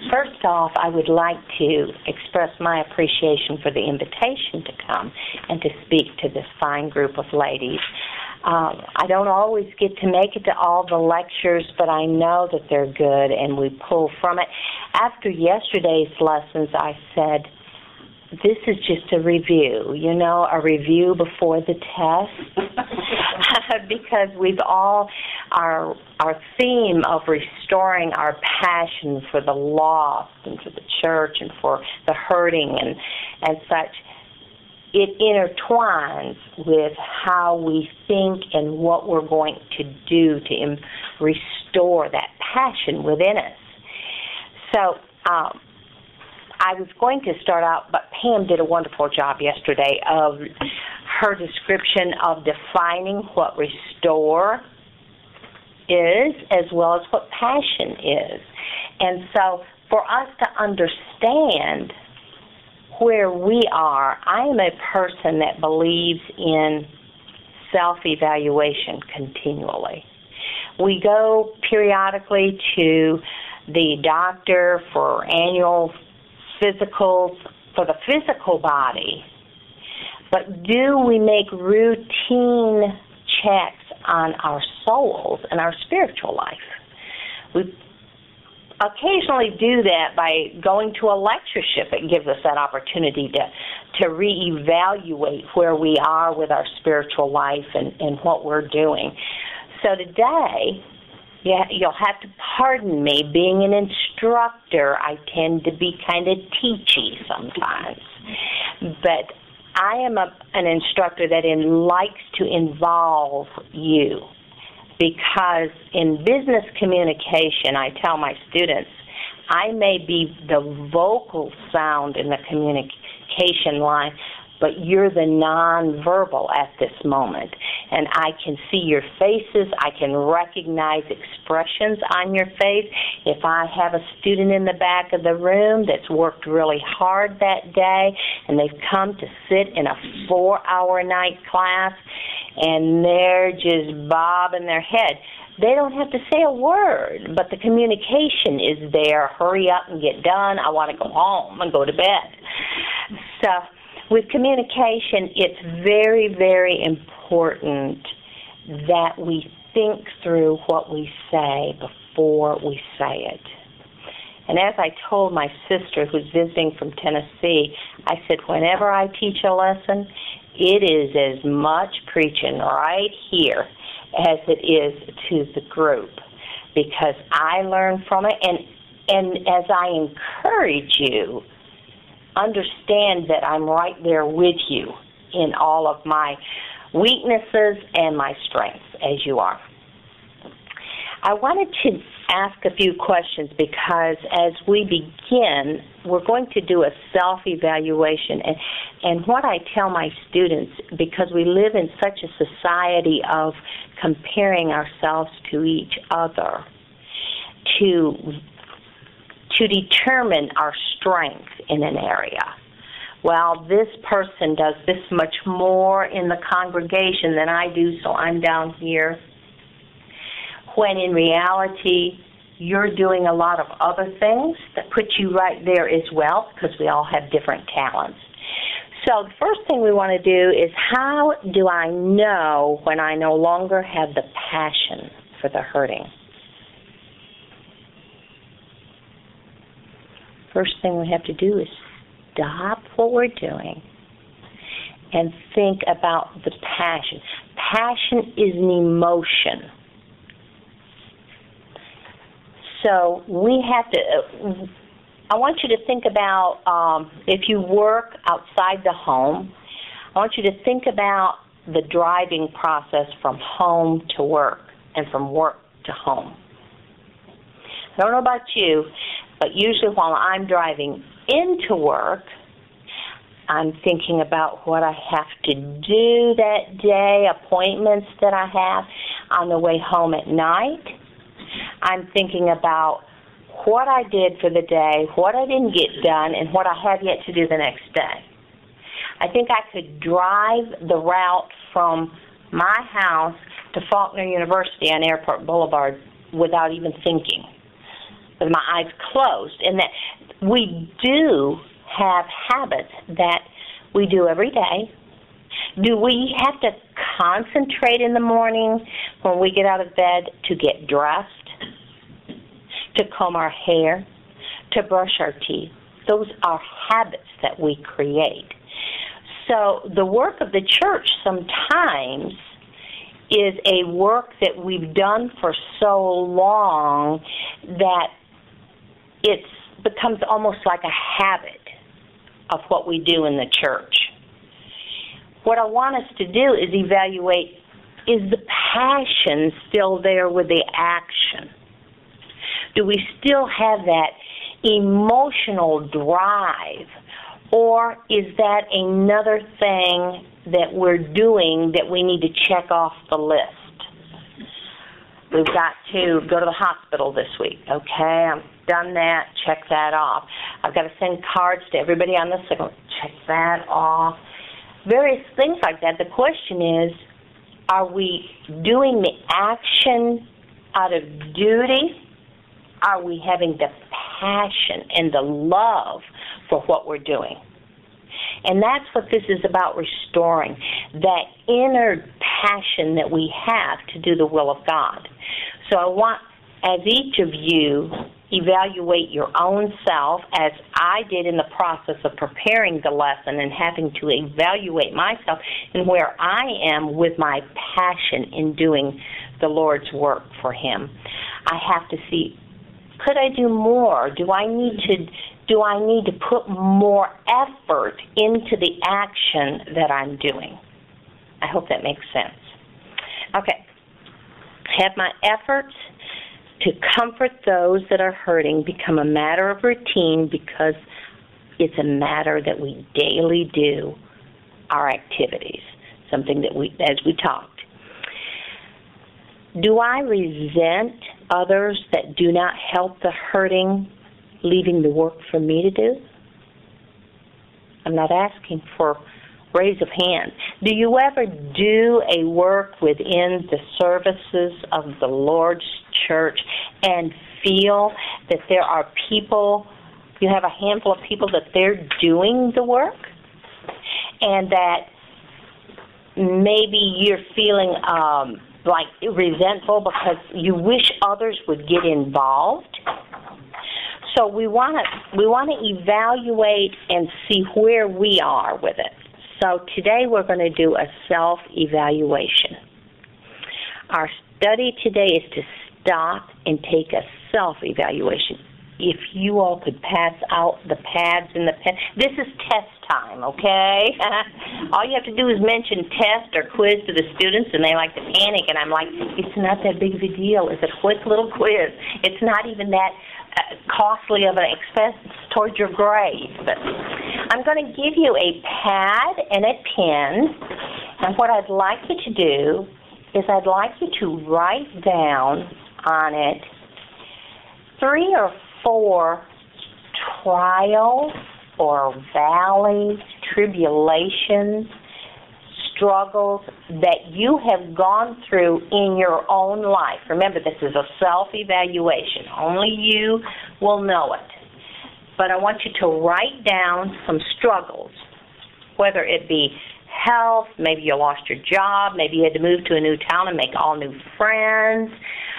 First off, I would like to express my appreciation for the invitation to come and to speak to this fine group of ladies. I don't always get to make it to all the lectures, but I know that they're good and we pull from it. After yesterday's lessons, I said, this is just a review, a review before the test. Because we've all, our theme of restoring our passion for the lost and for the church and for the hurting and such, it intertwines with how we think and what we're going to do to restore that passion within us. So, I was going to start out, but Pam did a wonderful job yesterday of her description of defining what restore is as well as what passion is. And so for us to understand where we are, I am a person that believes in self-evaluation continually. We go periodically to the doctor for annual physicals for the physical body, but do we make routine checks on our souls and our spiritual life? We occasionally do that by going to a lectureship. It gives us that opportunity to reevaluate where we are with our spiritual life and what we're doing. So today, yeah, you'll have to pardon me. Being an instructor, I tend to be kind of teachy sometimes. But I am an instructor that likes to involve you, because in business communication, I tell my students, I may be the vocal sound in the communication line, but you're the nonverbal at this moment. And I can see your faces. I can recognize expressions on your face. If I have a student in the back of the room that's worked really hard that day and they've come to sit in a 4-hour night class and they're just bobbing their head, they don't have to say a word, but the communication is there. Hurry up and get done. I want to go home and go to bed. So with communication, it's very, very important that we think through what we say before we say it. And as I told my sister who's visiting from Tennessee, I said, whenever I teach a lesson, it is as much preaching right here as it is to the group, because I learn from it. And as I encourage you, understand that I'm right there with you in all of my weaknesses and my strengths, as you are. I wanted to ask a few questions because as we begin, we're going to do a self-evaluation. And what I tell my students, because we live in such a society of comparing ourselves to each other, to determine our strength in an area. Well, this person does this much more in the congregation than I do, so I'm down here. When in reality, you're doing a lot of other things that put you right there as well, because we all have different talents. So the first thing we want to do is, how do I know when I no longer have the passion for the hurting? First thing we have to do is stop what we're doing and think about the passion. Passion is an emotion. So we have to, I want you to think about, if you work outside the home, I want you to think about the driving process from home to work and from work to home. I don't know about you, but usually while I'm driving into work, I'm thinking about what I have to do that day, appointments that I have. On the way home at night, I'm thinking about what I did for the day, what I didn't get done, and what I have yet to do the next day. I think I could drive the route from my house to Faulkner University on Airport Boulevard without even thinking. with my eyes closed, and that we do have habits that we do every day. Do we have to concentrate in the morning when we get out of bed to get dressed, to comb our hair, to brush our teeth? Those are habits that we create. So the work of the church sometimes is a work that we've done for so long that it becomes almost like a habit of what we do in the church. What I want us to do is evaluate, is the passion still there with the action? Do we still have that emotional drive? Or is that another thing that we're doing that we need to check off the list? We've got to go to the hospital this week. Okay, I've done that. Check that off. I've got to send cards to everybody on the signal. Check that off. Various things like that. The question is, are we doing the action out of duty? Are we having the passion and the love for what we're doing? And that's what this is about, restoring that inner passion that we have to do the will of God. So I want, as each of you evaluate your own self, as I did in the process of preparing the lesson and having to evaluate myself and where I am with my passion in doing the Lord's work for Him. I have to see, could I do more? Do I need to put more effort into the action that I'm doing? I hope that makes sense. Okay. Have my efforts to comfort those that are hurting become a matter of routine because it's a matter that we daily do, our activities, something that as we talked. Do I resent others that do not help the hurting, leaving the work for me to do? I'm not asking for raise of hands. Do you ever do a work within the services of the Lord's church and feel that there are people, you have a handful of people that they're doing the work, and that maybe you're feeling like resentful because you wish others would get involved? So we want to evaluate and see where we are with it. So today we're going to do a self-evaluation. Our study today is to stop and take a self-evaluation. If you all could pass out the pads and the pen. This is test time, okay? All you have to do is mention test or quiz to the students, and they like to panic, and I'm like, it's not that big of a deal. It's a quick little quiz. It's not even that costly of an expense towards your grade. But I'm going to give you a pad and a pen, and what I'd like you to do is I'd like you to write down on it 3 or 4 trials or valleys, tribulations, struggles that you have gone through in your own life. Remember, this is a self-evaluation. Only you will know it. But I want you to write down some struggles, whether it be health, maybe you lost your job, maybe you had to move to a new town and make all new friends,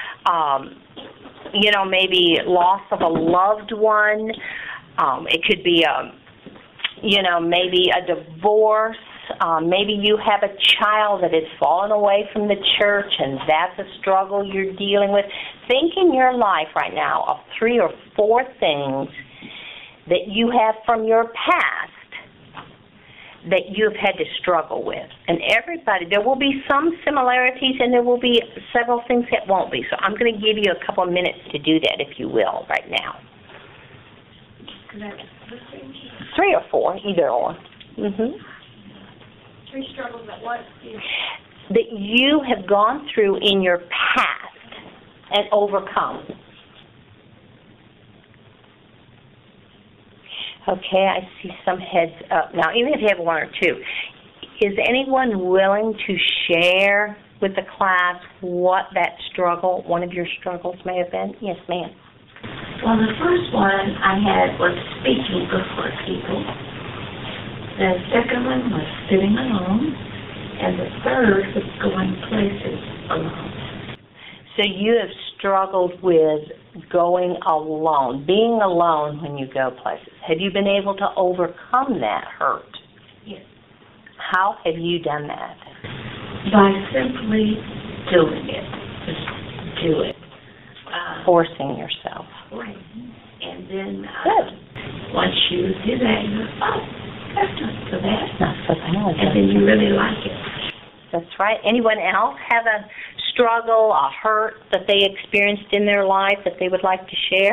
maybe loss of a loved one. It could be maybe a divorce. Maybe you have a child that has fallen away from the church, and that's a struggle you're dealing with. Think in your life right now of 3 or 4 things that you have from your past that you've had to struggle with. And everybody, there will be some similarities and there will be several things that won't be. So I'm going to give you a couple of minutes to do that, if you will, right now. 3 or 4, either or. 3 struggles that what? That you have gone through in your past and overcome. Okay, I see some heads up. Now, even if you have 1 or 2, is anyone willing to share with the class what that struggle, one of your struggles may have been? Yes, ma'am. Well, the first one I had was speaking before people. The second one was sitting alone. And the third was going places alone. So you have struggled with going alone, being alone when you go places. Have you been able to overcome that hurt? Yes. How have you done that? By simply doing it. Just do it. Forcing yourself. Right. And then Good. once you do that, you go, oh, that's not so bad. Not so bad. And then you really like it. That's right. Anyone else have a struggle, a hurt that they experienced in their life that they would like to share?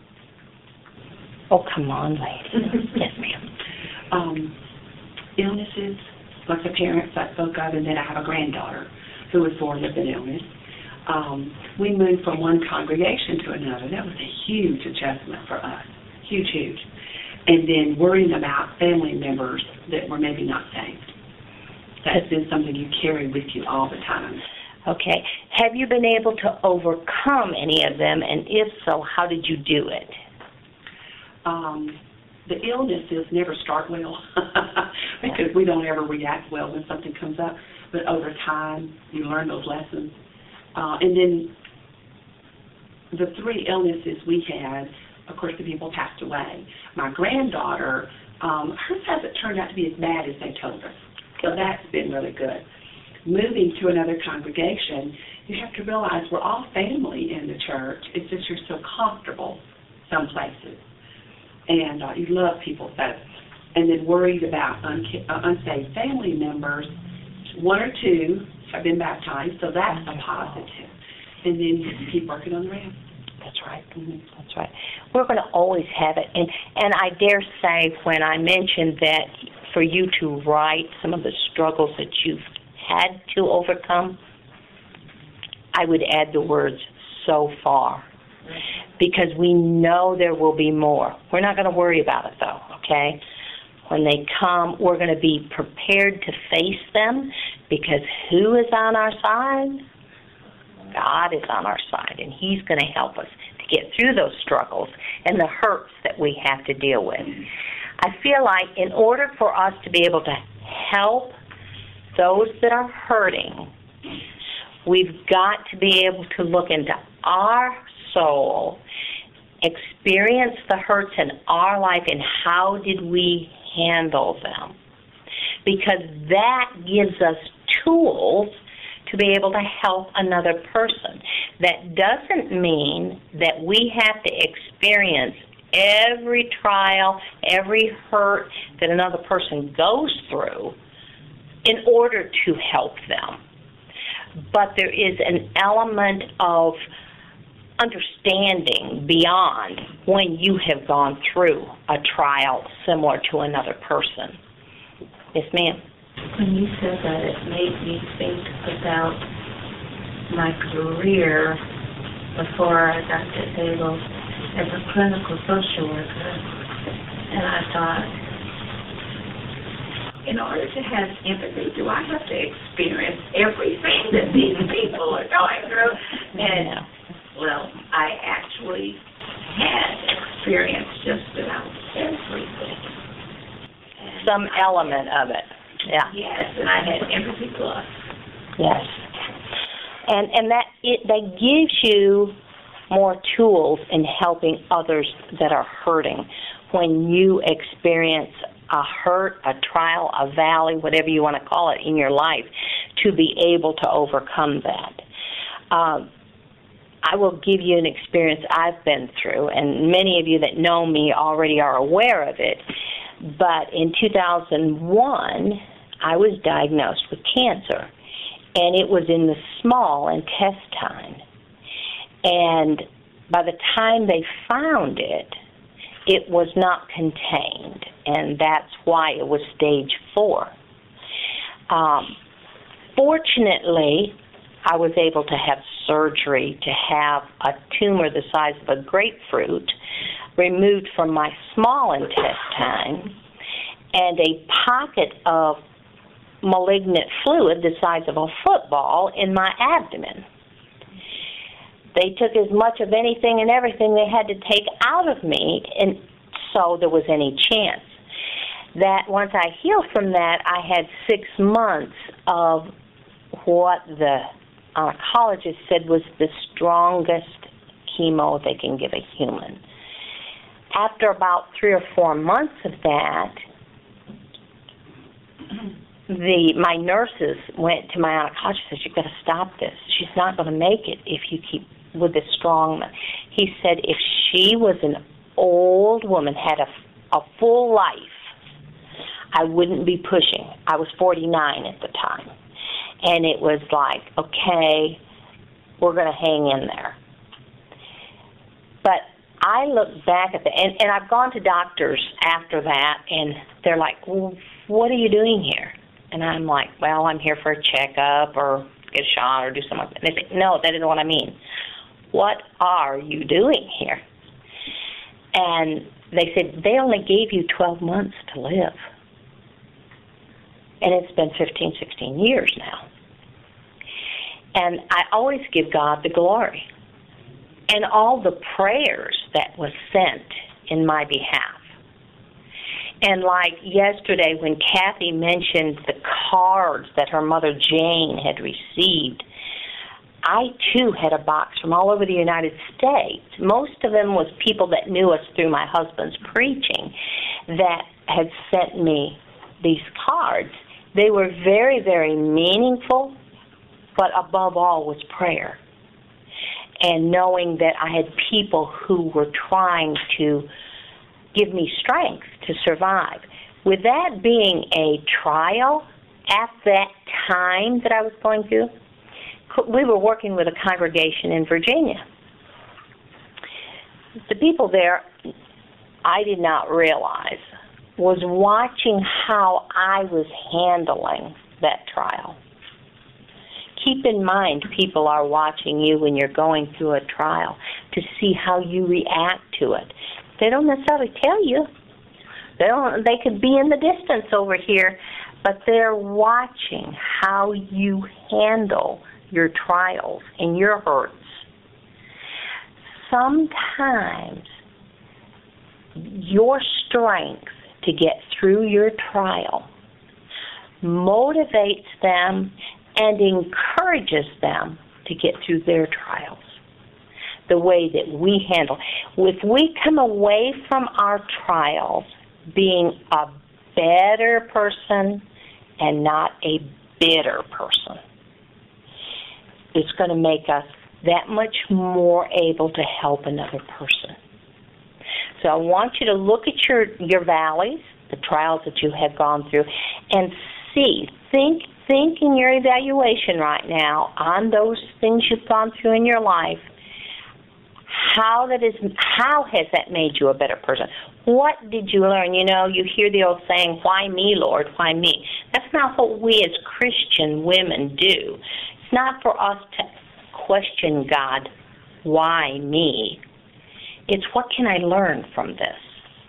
Oh, come on, lady. Yes, ma'am. Illnesses, like the parents I spoke of, and then I have a granddaughter who was born with an illness. We moved from one congregation to another. That was a huge adjustment for us. Huge, huge. And then worrying about family members that were maybe not saved. That's been something you carry with you all the time. Okay. Have you been able to overcome any of them, and if so, how did you do it? The illnesses never start well because we don't ever react well when something comes up. But over time, you learn those lessons. And then the three illnesses we had, of course, the people passed away. My granddaughter, hers hasn't turned out to be as bad as they told us. So that's been really good. Moving to another congregation, you have to realize we're all family in the church. It's just you're so comfortable some places. And you love people so. And then worried about unsaved family members. One or two have been baptized, so that's a positive. And then you keep working on the rest. That's right. That's right. We're going to always have it. And I dare say when I mentioned that for you to write some of the struggles that you've had to overcome, I would add the words "so far," because we know there will be more. We're not going to worry about it, though, okay? When they come, we're going to be prepared to face them, because who is on our side? God is on our side, and He's going to help us to get through those struggles and the hurts that we have to deal with. I feel like in order for us to be able to help those that are hurting, we've got to be able to look into our soul, experience the hurts in our life, and how did we handle them. Because that gives us tools to be able to help another person. That doesn't mean that we have to experience every trial, every hurt that another person goes through in order to help them. But there is an element of understanding beyond when you have gone through a trial similar to another person. Yes, ma'am. When you said that, it made me think about my career before I got disabled as a clinical social worker. And I thought, in order to have empathy, do I have to experience everything that these people are going through? And, well, I actually had experienced just about everything. And some element of it. Yeah. Yes, and I had empathy plus. Yes. And that gives you more tools in helping others that are hurting. When you experience a hurt, a trial, a valley, whatever you want to call it in your life, to be able to overcome that. I will give you an experience I've been through, and many of you that know me already are aware of it. But in 2001, I was diagnosed with cancer, and it was in the small intestine. And by the time they found it, it was not contained, and that's why it was stage 4. Fortunately, I was able to have surgery to have a tumor the size of a grapefruit removed from my small intestine and a pocket of malignant fluid the size of a football in my abdomen. They took as much of anything and everything they had to take out of me, and so there was any chance. That once I healed from that, I had 6 months of what the oncologist said was the strongest chemo they can give a human. After about 3 or 4 months of that, my nurses went to my oncologist and said, "You've got to stop this. She's not going to make it if you keep with this strong." He said if she was an old woman, had a full life, I wouldn't be pushing. I was 49 at the time. And it was like, okay, we're going to hang in there. But I look back at and I've gone to doctors after that, and they're like, "Well, what are you doing here?" And I'm like, "Well, I'm here for a checkup or get a shot or do something like that." And they say, "No, that isn't what I mean. What are you doing here?" And they said, "They only gave you 12 months to live." And it's been 15, 16 years now. And I always give God the glory. And all the prayers that was sent in my behalf. And like yesterday when Kathy mentioned the cards that her mother Jane had received, I too had a box from all over the United States. Most of them was people that knew us through my husband's preaching that had sent me these cards. They were very, very meaningful, but above all was prayer. And knowing that I had people who were trying to give me strength to survive. With that being a trial, at that time that I was going through, we were working with a congregation in Virginia. The people there, I did not realize, was watching how I was handling that trial. Keep in mind, people are watching you when you're going through a trial to see how you react to it. They don't necessarily tell you. They could be in the distance over here, but they're watching how you handle your trials and your hurts. Sometimes your strength to get through your trial motivates them and encourages them to get through their trials the way that we handle. If we come away from our trials being a better person and not a bitter person, it's going to make us that much more able to help another person. So I want you to look at your valleys, the trials that you have gone through, and see, think in your evaluation right now on those things you've gone through in your life. How has that made you a better person? What did you learn? You know, you hear the old saying, "Why me, Lord? Why me?" That's not what we as Christian women do. It's not for us to question God, why me? It's what can I learn from this?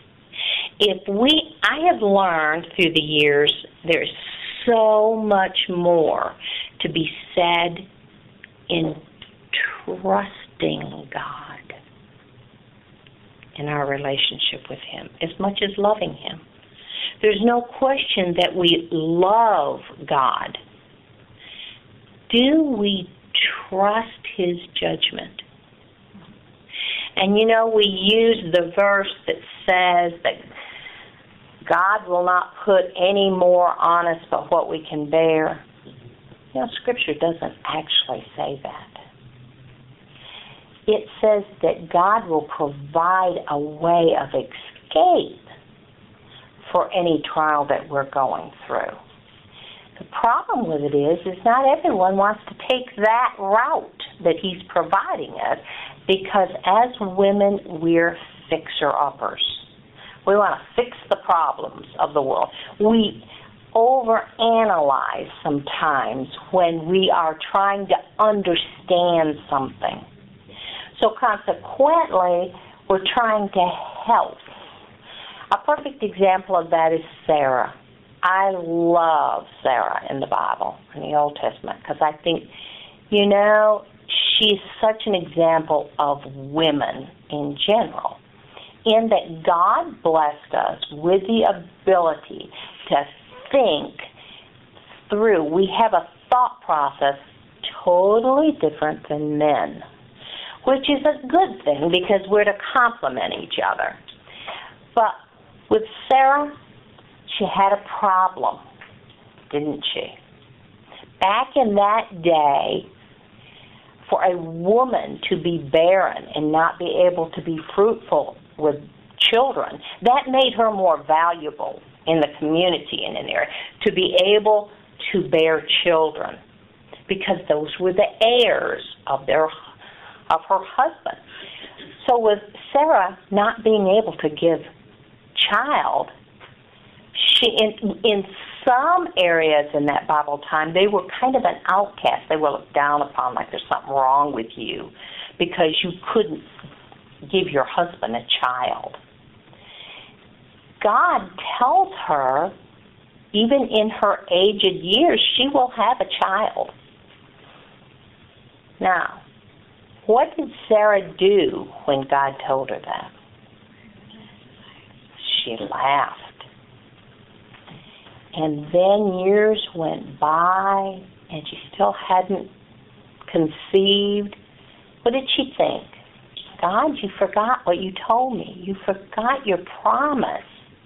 I have learned through the years there's so much more to be said in trusting God in our relationship with Him as much as loving Him. There's no question that we love God. Do we trust His judgment? And you know, we use the verse that says that God will not put any more on us but what we can bear. You know, Scripture doesn't actually say that. It says that God will provide a way of escape for any trial that we're going through. The problem with it is not everyone wants to take that route that He's providing us, because as women, we're fixer-uppers. We want to fix the problems of the world. We overanalyze sometimes when we are trying to understand something. So consequently, we're trying to help. A perfect example of that is Sarah. I love Sarah in the Bible, in the Old Testament, because I think, you know, she's such an example of women in general, in that God blessed us with the ability to think through. We have a thought process totally different than men, which is a good thing because we're to complement each other. But with Sarah, she had a problem, didn't she? Back in that day, for a woman to be barren and not be able to be fruitful with children, that made her more valuable in the community and in the area, to be able to bear children, because those were the heirs of her husband. So with Sarah not being able to give child, she in some areas in that Bible time, they were kind of an outcast. They were looked down upon, like there's something wrong with you because you couldn't give your husband a child. God tells her, even in her aged years, she will have a child. Now, what did Sarah do when God told her that? She laughed. And then years went by, and she still hadn't conceived. What did she think? God, you forgot what you told me. You forgot your promise.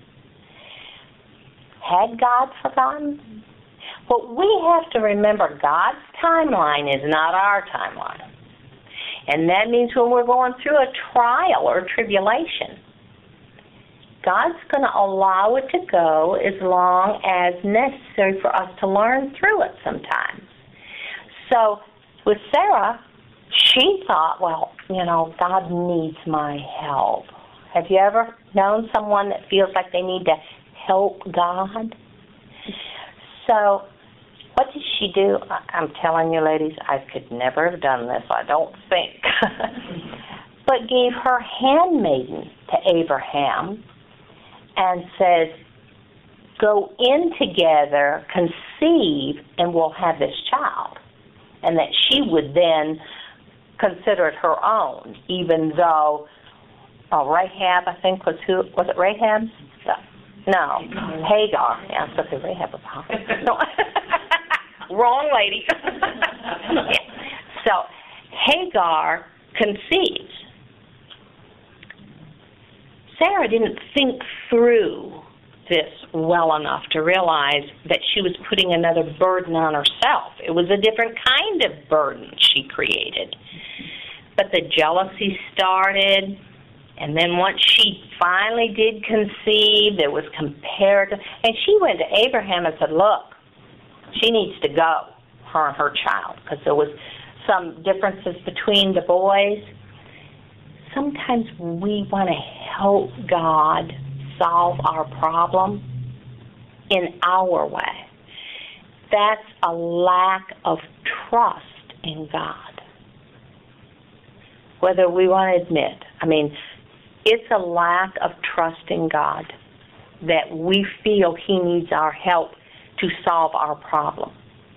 Had God forgotten? But we have to remember God's timeline is not our timeline. And that means when we're going through a trial or tribulation, God's going to allow it to go as long as necessary for us to learn through it sometimes. So with Sarah, she thought, well, God needs my help. Have you ever known someone that feels like they need to help God? So what did she do? I'm telling you, ladies, I could never have done this, I don't think. But gave her handmaiden to Abraham and says, go in together, conceive, and we'll have this child. And that she would then consider it her own, even though Rahab, I think, was it Rahab? No, Hagar. Yeah, I was supposed to say Rahab was no. Wrong lady. Yeah. So Hagar conceives. Sarah didn't think through this well enough to realize that she was putting another burden on herself. It was a different kind of burden she created. But the jealousy started, and then once she finally did conceive, there was comparative, and she went to Abraham and said, look, she needs to go, her and her child, because there was some differences between the boys. Sometimes we want to help God solve our problem in our way. That's a lack of trust in God. Whether we want to admit, it's a lack of trust in God that we feel He needs our help to solve our problem.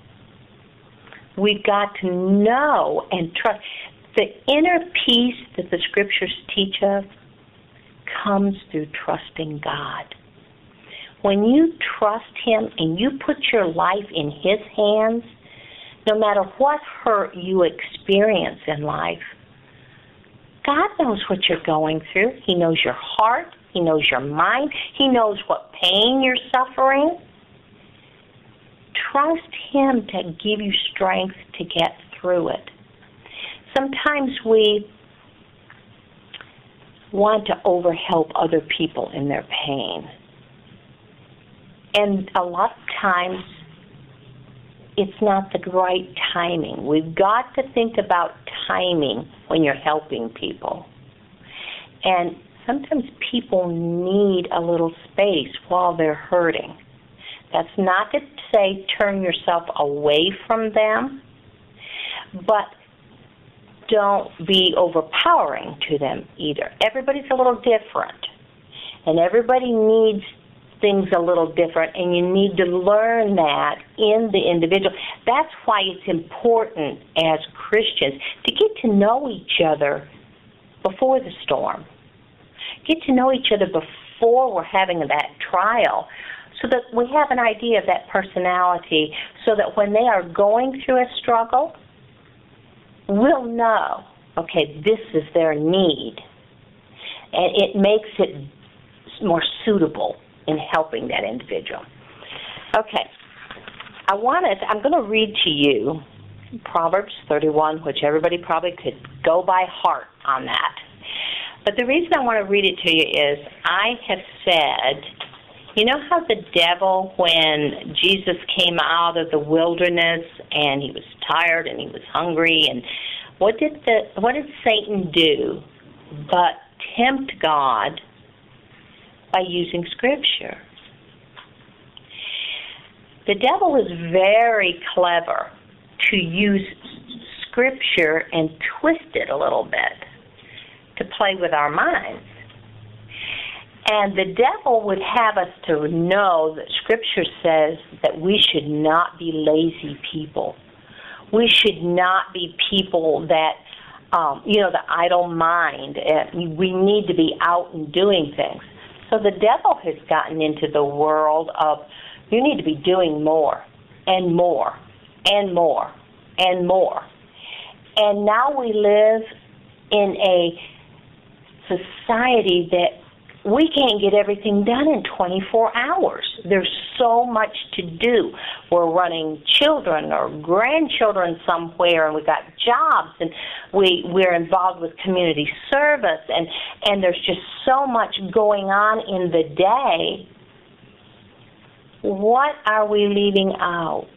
We've got to know and trust. The inner peace that the Scriptures teach us comes through trusting God. When you trust Him and you put your life in His hands, no matter what hurt you experience in life, God knows what you're going through. He knows your heart. He knows your mind. He knows what pain you're suffering. Trust Him to give you strength to get through it. Sometimes we want to overhelp other people in their pain. And a lot of times, it's not the right timing. We've got to think about timing when you're helping people. And sometimes people need a little space while they're hurting. That's not to say turn yourself away from them, but don't be overpowering to them either. Everybody's a little different, and everybody needs things a little different, and you need to learn that in the individual. That's why it's important as Christians to get to know each other before the storm. Get to know each other before we're having that trial, so that we have an idea of that personality, so that when they are going through a struggle, we'll know, okay, this is their need. And it makes it more suitable in helping that individual. Okay. I'm going to read to you Proverbs 31, which everybody probably could go by heart on that. But the reason I want to read it to you is I have said, you know how the devil, when Jesus came out of the wilderness and he was tired and he was hungry, and what did Satan do but tempt God by using Scripture? The devil is very clever to use Scripture and twist it a little bit to play with our minds. And the devil would have us to know that Scripture says that we should not be lazy people. We should not be people that, the idle mind. We need to be out and doing things. So the devil has gotten into the world of, you need to be doing more and more and more and more. And now we live in a society that we can't get everything done in 24 hours. There's so much to do. We're running children or grandchildren somewhere, and we've got jobs, and we're involved with community service, and there's just so much going on in the day. What are we leaving out?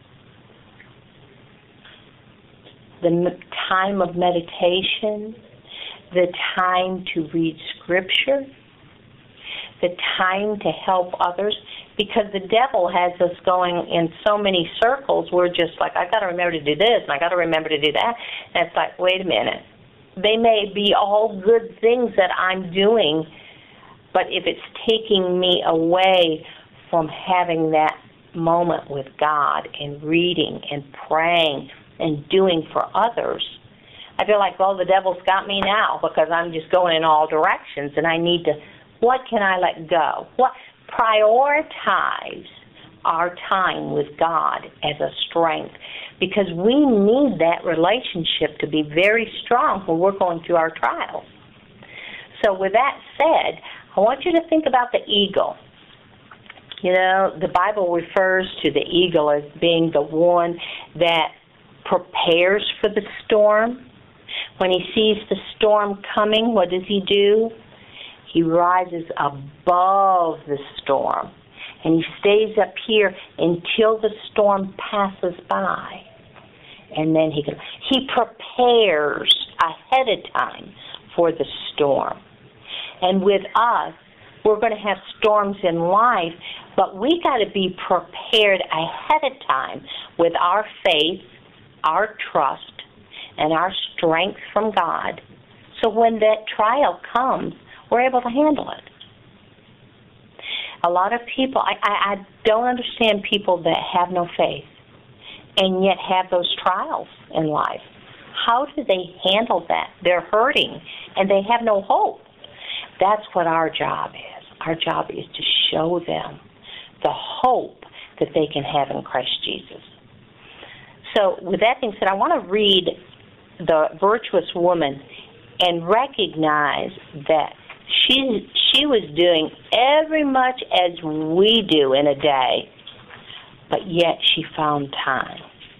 The time of meditation, the time to read Scripture, the time to help others, because the devil has us going in so many circles. We're just like, I've got to remember to do this, and I've got to remember to do that. And it's like, wait a minute. They may be all good things that I'm doing, but if it's taking me away from having that moment with God and reading and praying and doing for others, I feel like, well, the devil's got me now because I'm just going in all directions, and I need to, what can I let go? What prioritize our time with God as a strength, because we need that relationship to be very strong when we're going through our trials. So with that said, I want you to think about the eagle. You know, the Bible refers to the eagle as being the one that prepares for the storm. When he sees the storm coming, what does he do? He rises above the storm, and he stays up here until the storm passes by. And then he prepares ahead of time for the storm. And with us, we're going to have storms in life, but we got to be prepared ahead of time with our faith, our trust, and our strength from God. So when that trial comes, we're able to handle it. A lot of people, I don't understand people that have no faith and yet have those trials in life. How do they handle that? They're hurting and they have no hope. That's what our job is. Our job is to show them the hope that they can have in Christ Jesus. So with that being said, I want to read the virtuous woman and recognize that she was doing every much as we do in a day, but yet she found time.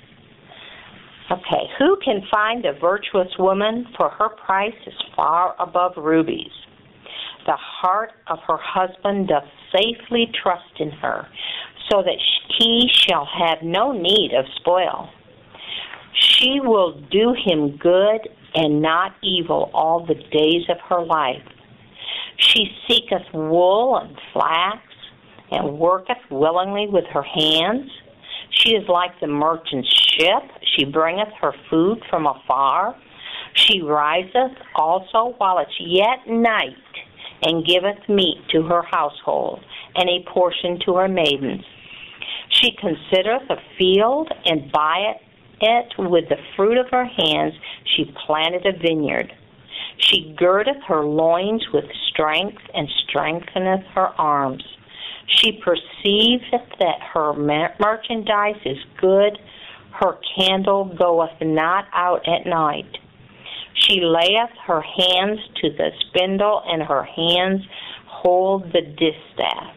Okay, who can find a virtuous woman? For her price is far above rubies. The heart of her husband doth safely trust in her, so that he shall have no need of spoil. She will do him good and not evil all the days of her life. She seeketh wool and flax, and worketh willingly with her hands. She is like the merchant's ship. She bringeth her food from afar. She riseth also while it's yet night, and giveth meat to her household, and a portion to her maidens. She considereth a field, and buyeth it with the fruit of her hands. She planted a vineyard. She girdeth her loins with strength, and strengtheneth her arms. She perceiveth that her merchandise is good. Her candle goeth not out at night. She layeth her hands to the spindle, and her hands hold the distaff.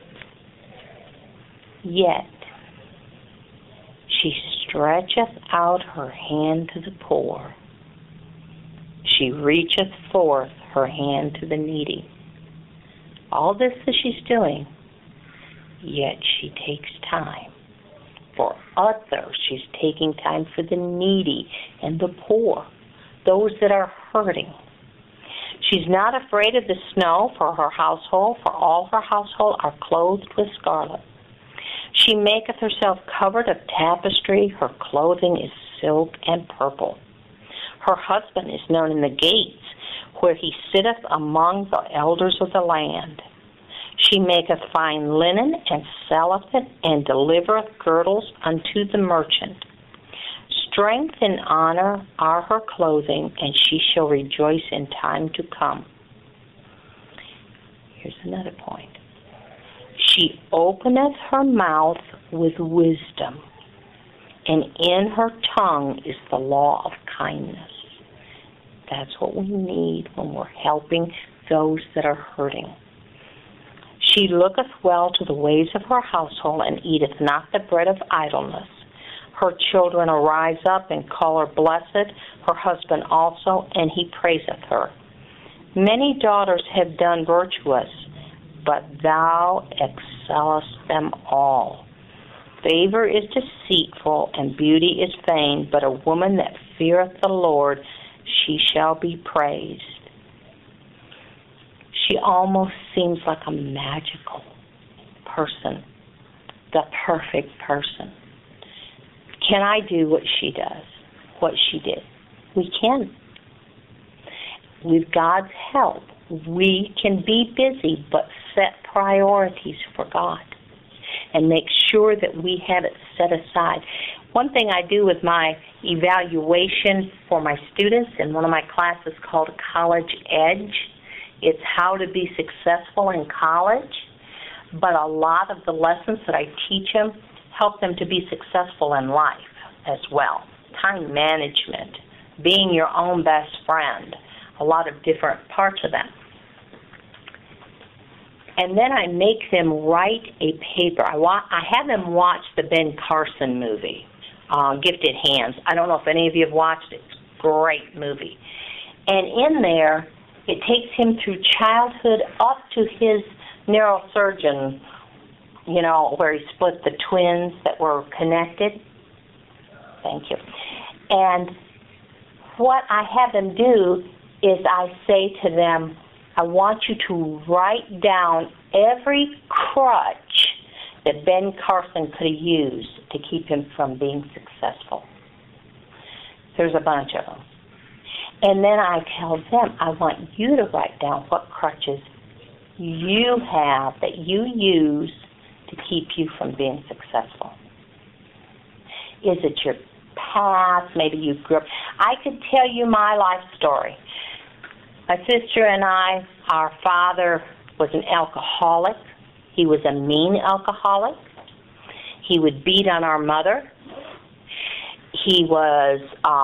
Yet she stretcheth out her hand to the poor. She reacheth forth her hand to the needy. All this that she's doing, yet she takes time for others. She's taking time for the needy and the poor, those that are hurting. She's not afraid of the snow for her household, for all her household are clothed with scarlet. She maketh herself covered of tapestry. Her clothing is silk and purple. Her husband is known in the gates, where he sitteth among the elders of the land. She maketh fine linen, and selleth it, and delivereth girdles unto the merchant. Strength and honor are her clothing, and she shall rejoice in time to come. Here's another point. She openeth her mouth with wisdom, and in her tongue is the law of kindness. That's what we need when we're helping those that are hurting. She looketh well to the ways of her household, and eateth not the bread of idleness. Her children arise up and call her blessed, her husband also, and he praiseth her. Many daughters have done virtuous, but thou excellest them all. Favor is deceitful, and beauty is vain, but a woman that feareth the Lord, she shall be praised. She almost seems like a magical person, the perfect person. Can I do what she does, what she did? We can. With God's help, we can be busy, but set priorities for God and make sure that we have it set aside. One thing I do with my evaluation for my students in one of my classes called College Edge, it's how to be successful in college, but a lot of the lessons that I teach them help them to be successful in life as well. Time management, being your own best friend, a lot of different parts of that. And then I make them write a paper. I have them watch the Ben Carson movie, Gifted Hands. I don't know if any of you have watched it. It's a great movie. And in there, it takes him through childhood up to his neurosurgeon, where he split the twins that were connected. Thank you. And what I have them do is I say to them, I want you to write down every crutch that Ben Carson could have used to keep him from being successful. There's a bunch of them. And then I tell them, I want you to write down what crutches you have that you use to keep you from being successful. Is it your past? Maybe you grew up. I could tell you my life story. My sister and I, our father was an alcoholic. He was a mean alcoholic. He would beat on our mother. He was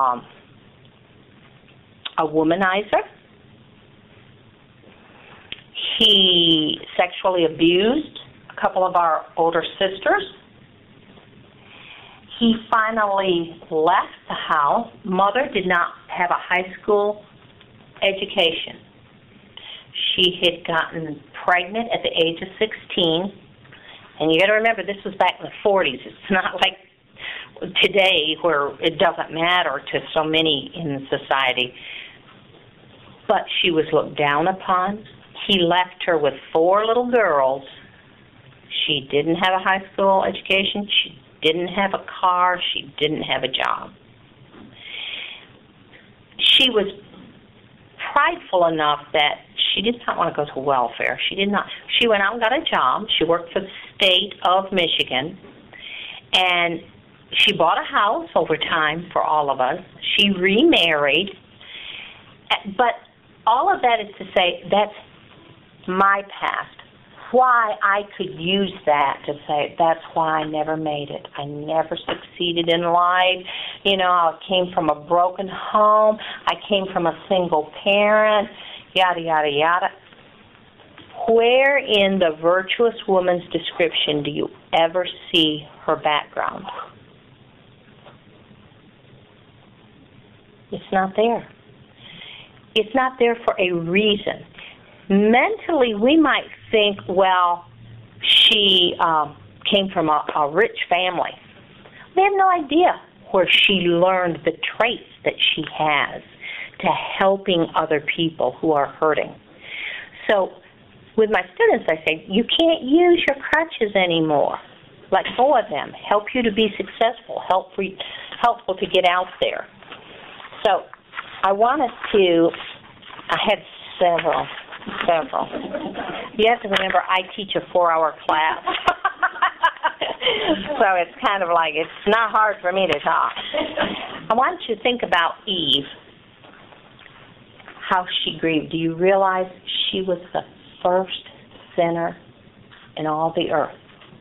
a womanizer. He sexually abused a couple of our older sisters. He finally left the house. Mother did not have a high school education. She had gotten pregnant at the age of 16. And you got to remember, this was back in the 40s. It's not like today where it doesn't matter to so many in society. But she was looked down upon. He left her with 4 little girls. She didn't have a high school education. She didn't have a car. She didn't have a job. She was prideful enough that she did not want to go to welfare. She did not. She went out and got a job. She worked for the state of Michigan, and she bought a house over time for all of us. She remarried. But all of that is to say that's my past. Why I could use that to say that's why I never made it. I never succeeded in life. You know, I came from a broken home. I came from a single parent, yada, yada, yada. Where in the virtuous woman's description do you ever see her background? It's not there. It's not there for a reason. Mentally, we might think, well, she came from a rich family. We have no idea where she learned the traits that she has to helping other people who are hurting. So with my students, I say, you can't use your crutches anymore. Let go of them. Help you to be successful. Helpful to get out there. So I wanted to, I had several. You have to remember, I teach a 4-hour class. So it's kind of like, it's not hard for me to talk. I want you to think about Eve, how she grieved. Do you realize she was the first sinner in all the earth?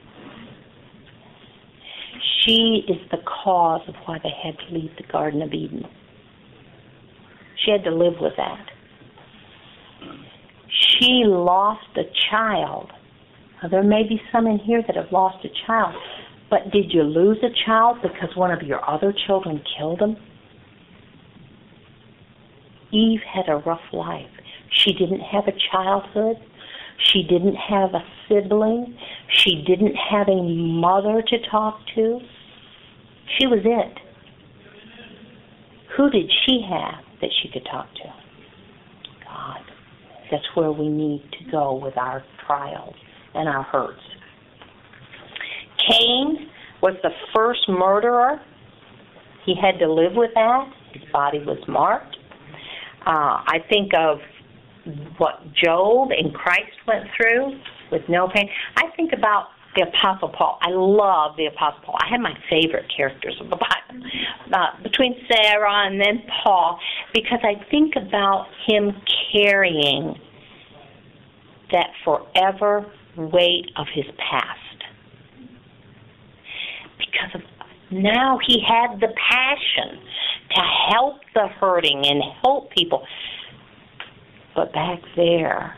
She is the cause of why they had to leave the Garden of Eden. She had to live with that. She lost a child. Now, there may be some in here that have lost a child, but did you lose a child because one of your other children killed him? Eve had a rough life. She didn't have a childhood. She didn't have a sibling. She didn't have a mother to talk to. She was it. Who did she have that she could talk to? God. That's where we need to go with our trials and our hurts. Cain was the first murderer. He had to live with that. His body was marked. I think of what Job and Christ went through with no pain. I think about the Apostle Paul. I love the Apostle Paul. I have my favorite characters of the Bible, between Sarah and then Paul, because I think about him carrying that forever weight of his past. Because of now he had the passion to help the hurting and help people. But back there,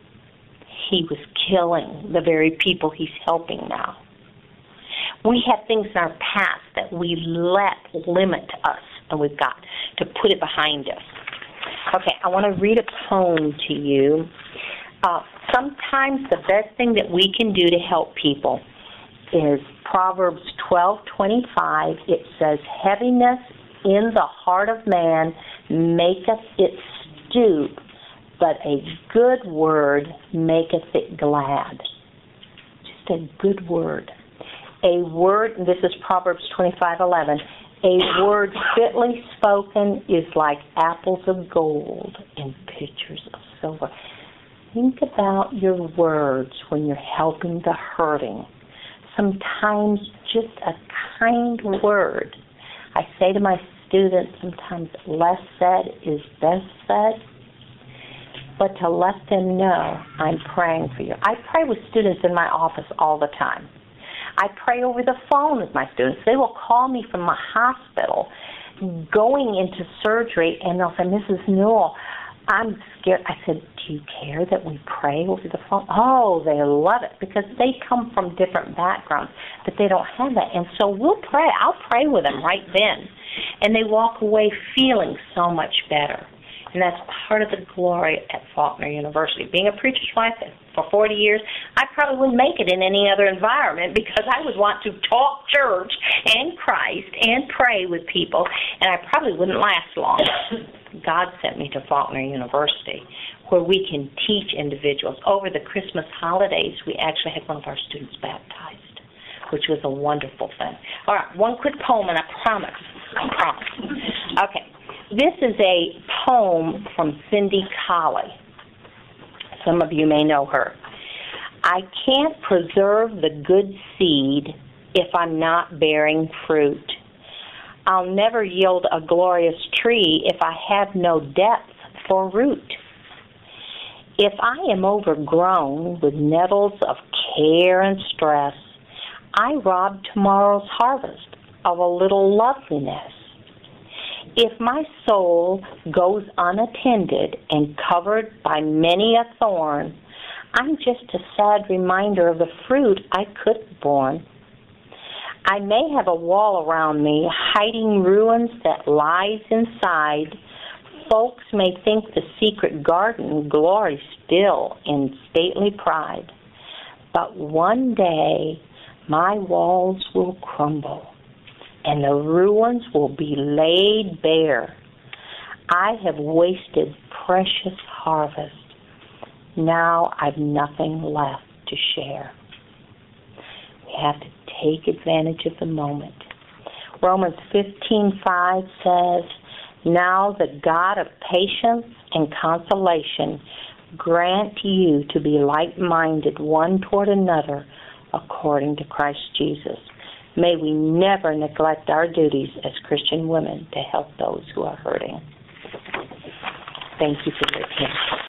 he was killing the very people he's helping now. We have things in our past that we let limit us, and we've got to put it behind us. Okay, I want to read a poem to you. Sometimes the best thing that we can do to help people is Proverbs 12:25. It says, "Heaviness in the heart of man maketh it stoop, but a good word maketh it glad." Just a good word. A word, and this is Proverbs 25:11, a word fitly spoken is like apples of gold in pitchers of silver. Think about your words when you're helping the hurting. Sometimes just a kind word. I say to my students sometimes less said is best said. But to let them know I'm praying for you. I pray with students in my office all the time. I pray over the phone with my students. They will call me from the hospital going into surgery, and they'll say, "Mrs. Newell, I'm scared." I said, "Do you care that we pray over the phone?" Oh, they love it because they come from different backgrounds, but they don't have that. And so we'll pray. I'll pray with them right then. And they walk away feeling so much better. And that's part of the glory at Faulkner University. Being a preacher's wife for 40 years, I probably wouldn't make it in any other environment because I would want to talk church and Christ and pray with people, and I probably wouldn't last long. God sent me to Faulkner University where we can teach individuals. Over the Christmas holidays, we actually had one of our students baptized, which was a wonderful thing. All right, one quick poem, and I promise. Okay. This is a poem from Cindy Colley. Some of you may know her. I can't preserve the good seed if I'm not bearing fruit. I'll never yield a glorious tree if I have no depth for root. If I am overgrown with nettles of care and stress, I rob tomorrow's harvest of a little loveliness. If my soul goes unattended and covered by many a thorn, I'm just a sad reminder of the fruit I could have borne. I may have a wall around me hiding ruins that lies inside. Folks may think the secret garden glories still in stately pride. But one day my walls will crumble and the ruins will be laid bare. I have wasted precious harvest. Now I've nothing left to share. We have to take advantage of the moment. Romans 15:5 says, now the God of patience and consolation grant you to be like-minded one toward another according to Christ Jesus. May we never neglect our duties as Christian women to help those who are hurting. Thank you for your attention.